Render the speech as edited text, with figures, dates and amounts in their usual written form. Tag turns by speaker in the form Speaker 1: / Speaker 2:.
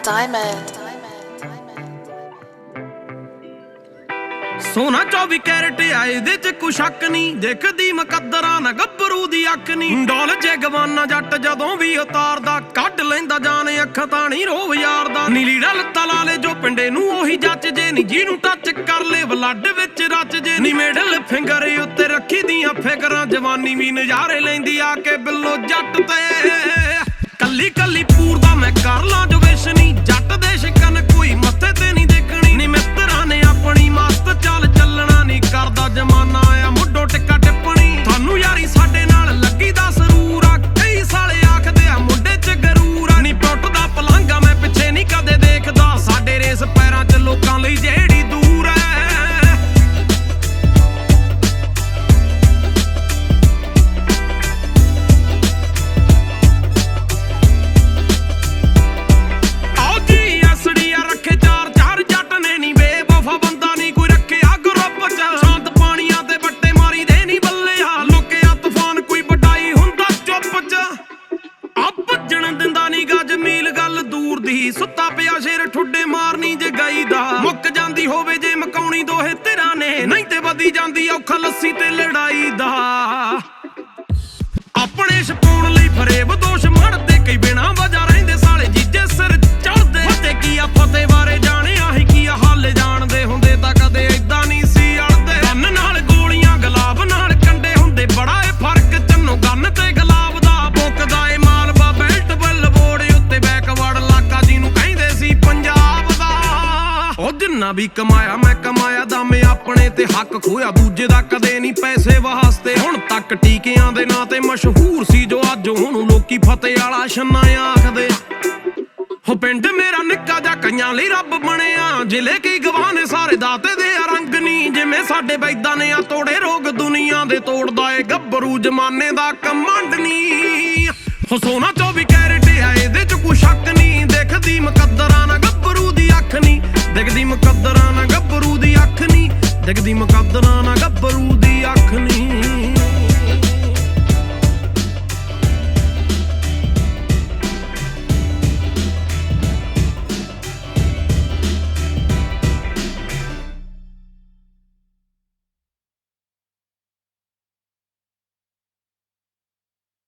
Speaker 1: Diamond.
Speaker 2: सोना 24 carat आए दे च कोई शक नहीं, देखदी मुकद्दरा ना गब्बरू दी अख नहीं। डोल जे गवाना जट जदों भी उतारदा, कढ लैंदा जान अख ताणी रोव यार दा। नीलीड़ा लत्ता ला ले जो पिंडे नूं ओही जच जे नी, जिहनूं टच कर ले ब्लड विच रच जे नी। मिडल फिंगर उत्ते रखी दियां फिकरां, जवानी भी नज़ारे लैंदी आके बिल्लो जट ते। कल्ली कल्ली पूरदा मैं कर ला जो विश नी, जट दे शिकन कोई मत्थे ते नहीं देखनी। नी मित्तरां ने अपनी मस्त चाल चलना नहीं, करदा जमाना आया मुड्डो टिक्का टिप्पणी। थानू यारी साडे नाल लगी दा सरूर आ, कई साले आखदे आ मुंडे च गरूर आ। नी पुੱਟਦਾ पलांगा मैं पिछे नहीं कदे देखदा, साडे रेस पैरां च लोकां लई जेड़ी दूर है। ਸੁੱਤਾ ਪਿਆ ਸ਼ੇਰ ਠੁੱਡੇ ਮਾਰਨੀ ਜੇ ਗਾਈ ਦਾ, ਮੁੱਕ ਜਾਂਦੀ ਹੋਵੇ ਜੇ ਮਕਾਉਣੀ ਦੋਹੇ ਤੇਰਾ ਨੇ, ਨਹੀਂ ਤੇ ਵਧੀ ਜਾਂਦੀ ਔਖਾ ਲੱਸੀ ਤੇ ਲੜਾਈ ਦਾ। ਆਪਣੇ ਛਪਾਉਣ ਲਈ ਫਰੇਬ ਦੋਸ਼ ਮੜਦੇ, ਕਈ ਬਿਨਾਂ ਵਜ੍ਹਾ ਰਹਿੰਦੇ ਸਾਲੇ ਜੀਜੇ ਸਿਰ ਚੜਦੇ। ਫਤਿਹ ਕੀ ਆ ਫਤਿਹ ਬਾਰੇ ਜਾਣਿਆ ਹੀ ਕੀ ਆ, ਹਾਲੇ ਜਾਣਦੇ ਹੁੰਦੇ ਤਾਂ ਕਦੇ ਏਦਾਂ ਨਹੀਂ ਸੀ ਅੜਦੇ। ਗੰਨ ਨਾਲ ਗੋਲੀਆਂ ਗੁਲਾਬ ਨਾਲ ਕੰਡੇ ਹੁੰਦੇ, ਬੜਾ ਏ ਫਰਕ ਚੰਨੋ ਗੰਨ ਤੇ ਗੁਲਾਬ ਦਾ। ਮੁੱਕਦਾ ਏ ਮਾਲਵਾ ਬੈਲਟ ਬਲਬੋੜੇ ਉੱਤੇ ਬੈਕਵਰਡ ਇਲਾਕਾ ਜਿਹਨੂੰ ਕਹਿੰਦੇ ਸੀ ਪੰਜਾਬ ਦਾ। ਉਹ ਜਿੰਨਾ ਵੀ ਕਮਾਇਆ ਮੈਂ ਕਮਾਇਆ ਦਮ ਆਪਣੇ ਤੇ, ਹੱਕ ਖੋਇਆ ਦੂਜੇ ਦਾ ਕਦੇ ਨਹੀਂ ਪੈਸੇ ਵਾਸਤੇ। ਹੁਣ ਤੱਕ ਟੀਕਿਆਂ ਦੇ ਨਾਂ ਤੇ ਮਸ਼ਹੂਰ ਸੀ ਜੋ ਅੱਜ ਹੁਣ ਲੋਕੀ ਫਤਿਹ ਵਾਲਾ ਛੰਨਾ ਆਖਦੇ। ਹੋ ਪਿੰਡ ਮੇਰਾ ਨਿੱਕਾ ਜਿਹਾ ਕਈਆਂ ਲਈ ਰੱਬ ਬਣਿਆ, ਜ਼ਿਲ੍ਹੇ ਕੀ ਗਵਾਹ ਨੇ ਸਾਰੇ ਦਾਤੇ ਦੇ ਰੰਗ ਨਹੀਂ। ਜਿਵੇਂ ਸਾਡੇ ਬੈਦਾਂ ਨੇ ਆ ਤੋੜੇ ਰੋਗ ਦੁਨੀਆ ਦੇ, ਤੋੜਦਾ ਏ ਗੱਭਰੂ ਜਮਾਨੇ ਦਾ ਕਮੰਡ ਨਹੀਂ। ਹੋ ਸੋਨਾ 24 ਕੈਰੇਟ ਆ ਇਹਦੇ ਚ ਕੋਈ ਸ਼ੱਕ ਨਹੀਂ, ਦੇਖਦੀ ਮੁਕੱਦਰਾਂ ਨਾ ਗੱਭਰੂ ਦੀ ਅੱਖ ਨਹੀਂ। ਦੇਖਦੀ ਮੁਕੱਦਰਾਂ ਨਾ ਗੱਭਰੂ ਦੀ ਅੱਖ ਨਹੀਂ, ਦੇਖਦੀ ਮੁਕੱਦਰਾਂ